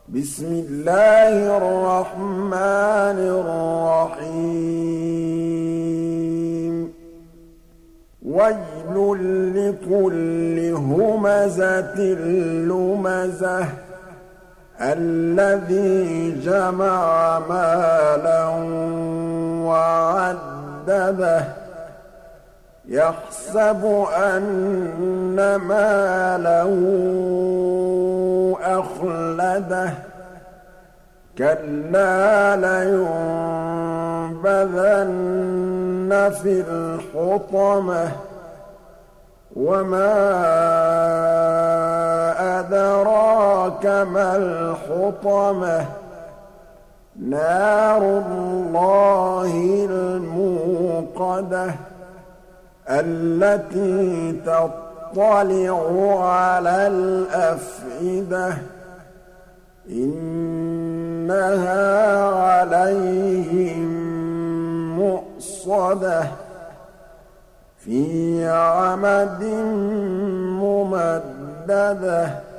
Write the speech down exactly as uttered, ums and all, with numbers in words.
بسم الله الرحمن الرحيم ويل لكل همزة لمزة الذي جمع مالا وعدده يحسب أن ماله أخلده كلا لينبذن في الحطمة وما أدراك ما الحطمة نار الله الموقدة التي تطلع على الأفئدة إنها عليهم مؤصدة في عمد ممددة